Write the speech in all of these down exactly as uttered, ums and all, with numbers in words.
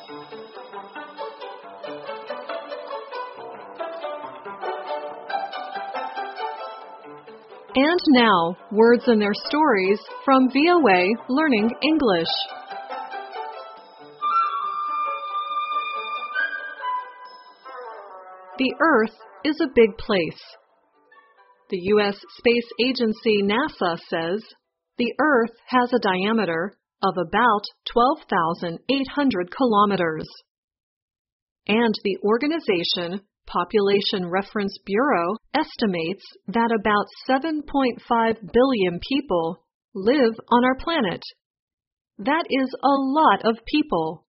And now, words and their stories from V O A Learning English. The Earth is a big place. The U S Space Agency NASA says the Earth has a diameter of about twelve thousand eight hundred kilometers. And the organization Population Reference Bureau estimates that about seven point five billion people live on our planet. That is a lot of people.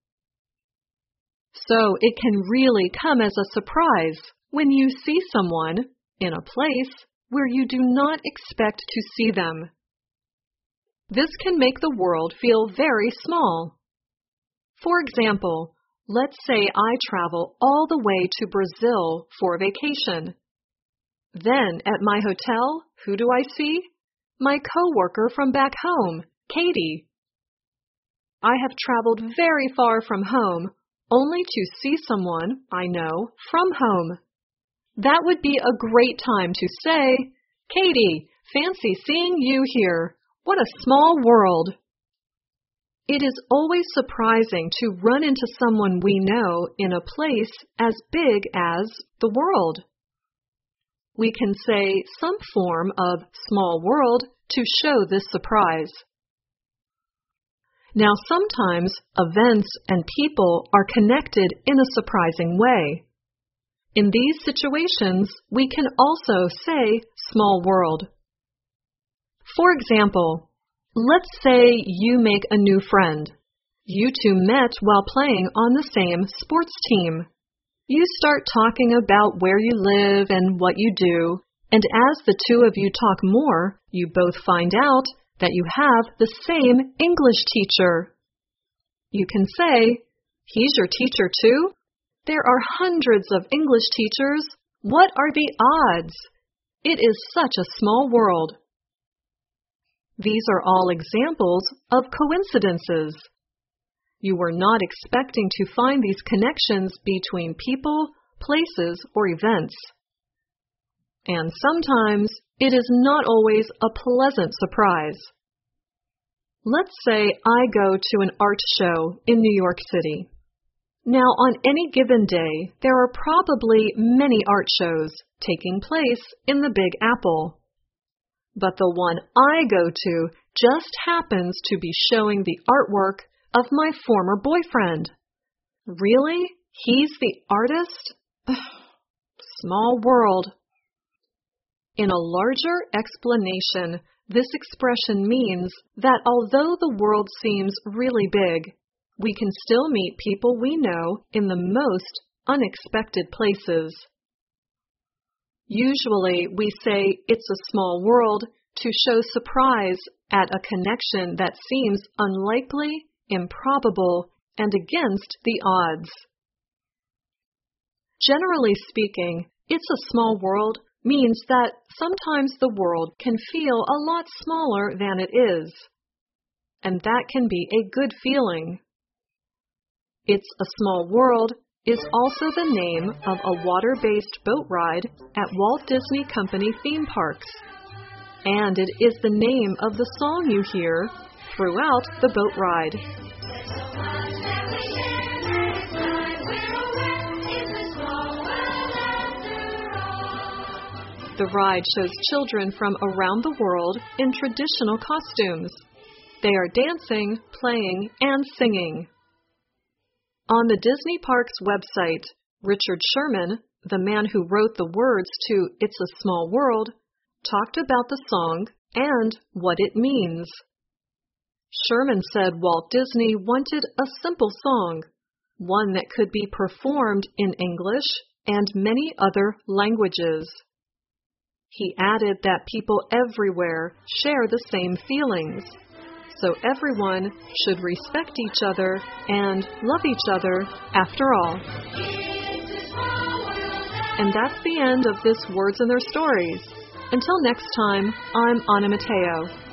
So it can really come as a surprise when you see someone in a place where you do not expect to see them. This can make the world feel very small. For example, let's say I travel all the way to Brazil for vacation. Then at my hotel, who do I see? My coworker from back home, Katie. I have traveled very far from home only to see someone I know from home. That would be a great time to say, "Katie, fancy seeing you here. What a small world." It is always surprising to run into someone we know in a place as big as the world. We can say some form of small world to show this surprise. Now, sometimes events and people are connected in a surprising way. In these situations, we can also say small world. For example, let's say you make a new friend. You two met while playing on the same sports team. You start talking about where you live and what you do, and as the two of you talk more, you both find out that you have the same English teacher. You can say, "He's your teacher too? There are hundreds of English teachers. What are the odds? It is such a small world." These are all examples of coincidences. You were not expecting to find these connections between people, places, or events. And sometimes it is not always a pleasant surprise. Let's say I go to an art show in New York City. Now, on any given day, there are probably many art shows taking place in the Big Apple. But the one I go to just happens to be showing the artwork of my former boyfriend. Really? He's the artist? Small world. In a larger explanation, this expression means that although the world seems really big, we can still meet people we know in the most unexpected places. Usually, we say it's a small world to show surprise at a connection that seems unlikely, improbable, and against the odds. Generally speaking, it's a small world means that sometimes the world can feel a lot smaller than it is. And that can be a good feeling. It's a Small World is also the name of a water-based boat ride at Walt Disney Company theme parks. And it is the name of the song you hear throughout the boat ride. The ride shows children from around the world in traditional costumes. They are dancing, playing, and singing. On the Disney Parks website, Richard Sherman, the man who wrote the words to It's a Small World, talked about the song and what it means. Sherman said Walt Disney wanted a simple song, one that could be performed in English and many other languages. He added that people everywhere share the same feelings, so everyone should respect each other and love each other after all. And that's the end of this Words and Their Stories. Until next time, I'm Anna Mateo.